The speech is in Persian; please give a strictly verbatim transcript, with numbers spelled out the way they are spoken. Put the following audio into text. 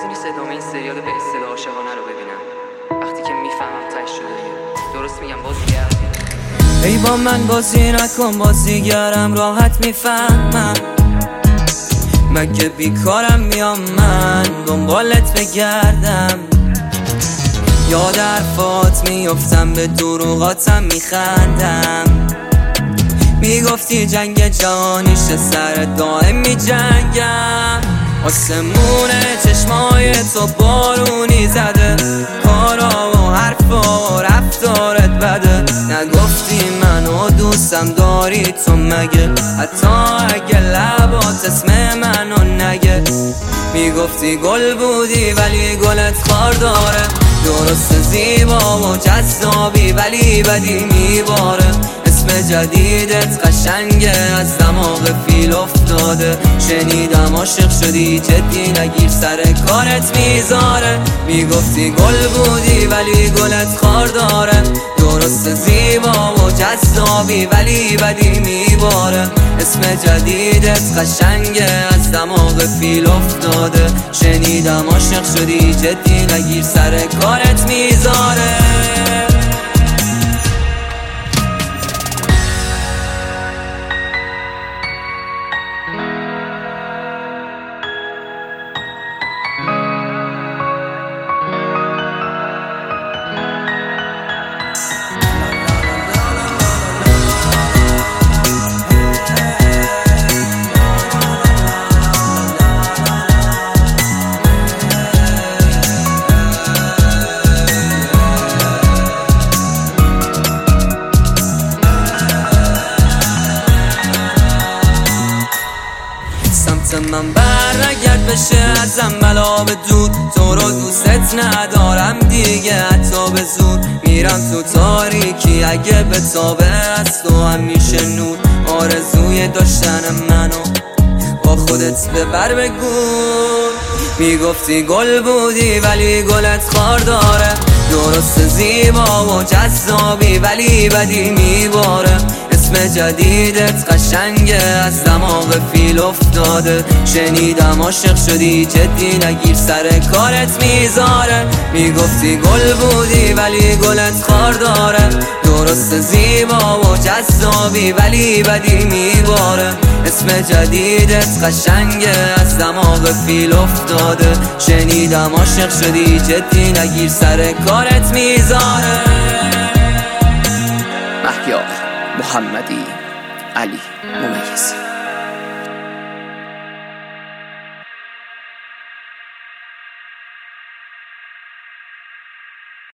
نیازی نیست ادامه این سریال به اصطلاح عاشقانه رو ببینم. وقتی که میفهمم تش شده، درست میگم بازیگر. ای با من بازی نکن، بازیگرم راحت میفهمم. مگه بیکارم میام من دنبالت بگردم؟ یاد حرفات میفتم، به دروغاتم میخندم. میگفتی جنگ جهانیش سر دائم میجنگم. آسمون چشمای تو بارونی زده، کارا و حرفا و رفتارت بده. نگفتی منو دوستم داری تو مگه؟ حتی اگه لبات اسم منو نگه. میگفتی گل بودی ولی گلت خار داره. درست زیبا و جذابی ولی بدی میباره. اسم جدیدت قشنگه از دماغ فیل افتاده. شنیدم عاشق شدی جدی نگیر سر کارت میذاره. میگفتی گل بودی ولی گلت خار داره. درست زیبا و جذابی ولی بدی میباره. اسم جدیدت قشنگه از دماغ فیل افتاده. شنیدم عاشق شدی جدی نگیر سر کارت میذاره. من برنگرد بشه ازم بلا به دور. تو رو دوست ندارم دیگه حتی به زور. میرم تو تاریکی اگه به تابه از تو همیشه نور. آرزوی داشتن منو با خودت ببر بگو. میگفتی گل بودی ولی گلت خار داره. درست زیبا و جذابی ولی بدی میباره. اسم جدیدت قشنگه از دماغ فیل افتاده. شنیدم عاشق شدی جدی نگیر سر کارت میذاره. میگفتی گل بودی ولی گلت خار داره. درست زیبا و جذابی ولی بدی میباره. اسم جدیدت قشنگه از دماغ فیل افتاده. شنیدم عاشق شدی جدی نگیر سر کارت میذاره. مهیار محمدی علی ممیزی.